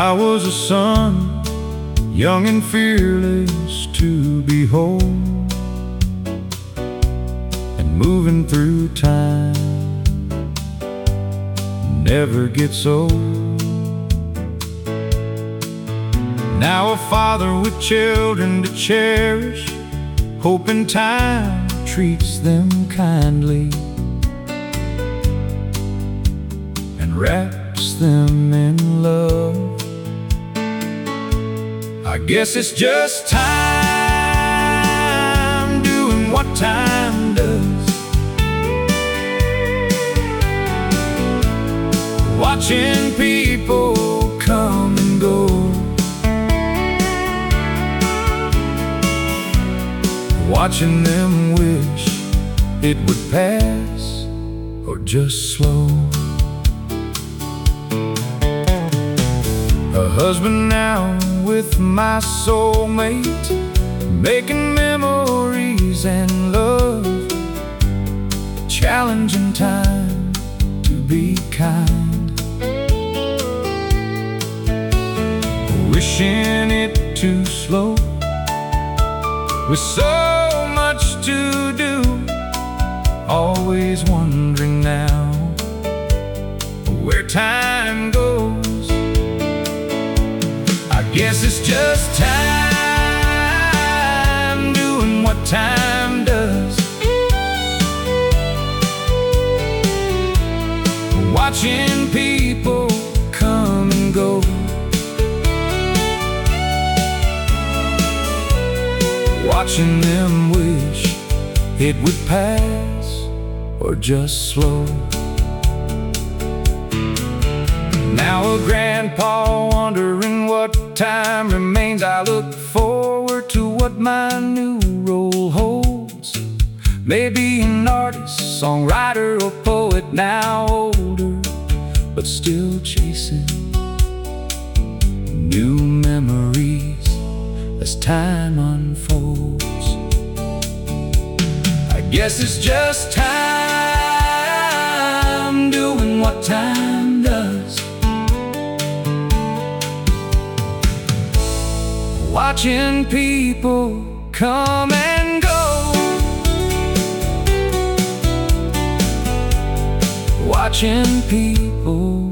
I was a son, young and fearless to behold, and moving through time never gets old. Now a father with children to cherish, hoping time treats them kindly and wraps them in love. I guess it's just time doing what time does, watching people come and go, watching them wish it would pass or just slow. A husband now with my soulmate, making memories and love, challenging time to be kind, wishing it too slow, with so much to do, always wondering now where time goes. I guess it's just time doing what time does, watching people come and go, watching them wish it would pass or just slow. Now a grandpa wondering what time remains, I look forward to what my new role holds. Maybe an artist, songwriter, or poet, now older, but still chasing new memories as time unfolds. I guess it's just time doing what time does, watching people come and go, watching people